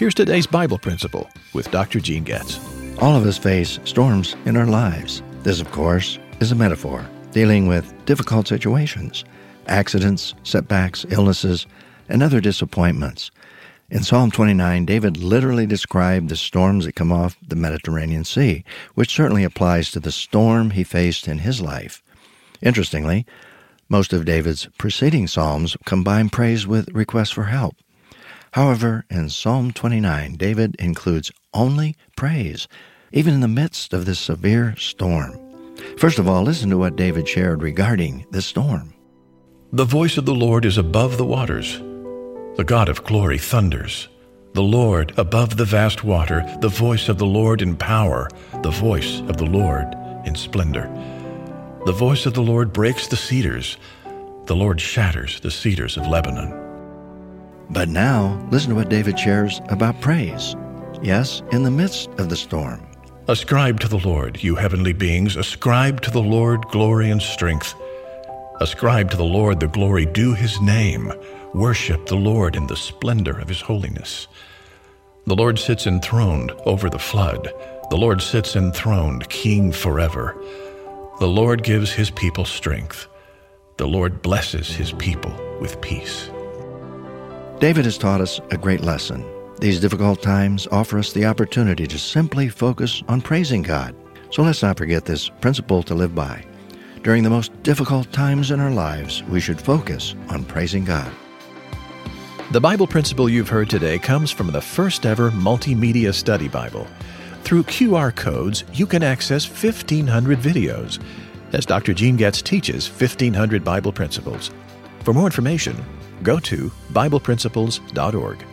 Here's today's Bible principle with Dr. Gene Getz. All of us face storms in our lives. This, of course, is a metaphor dealing with difficult situations, accidents, setbacks, illnesses, and other disappointments. In Psalm 29, David literally described the storms that come off the Mediterranean Sea, which certainly applies to the storm he faced in his life. Interestingly, most of David's preceding psalms combine praise with requests for help. However, in Psalm 29, David includes only praise, even in the midst of this severe storm. First of all, listen to what David shared regarding this storm. The voice of the Lord is above the waters. The God of glory thunders. The Lord above the vast water, the voice of the Lord in power, the voice of the Lord in splendor. The voice of the Lord breaks the cedars. The Lord shatters the cedars of Lebanon. But now, listen to what David shares about praise. Yes, in the midst of the storm. Ascribe to the Lord, you heavenly beings. Ascribe to the Lord glory and strength. Ascribe to the Lord the glory due his name. Worship the Lord in the splendor of his holiness. The Lord sits enthroned over the flood. The Lord sits enthroned, king forever. The Lord gives his people strength. The Lord blesses his people with peace. David has taught us a great lesson. These difficult times offer us the opportunity to simply focus on praising God. So let's not forget this principle to live by. During the most difficult times in our lives, we should focus on praising God. The Bible principle you've heard today comes from the first ever multimedia study Bible. Through QR codes, you can access 1,500 videos as Dr. Gene Getz teaches 1,500 Bible principles. For more information, go to BiblePrinciples.org.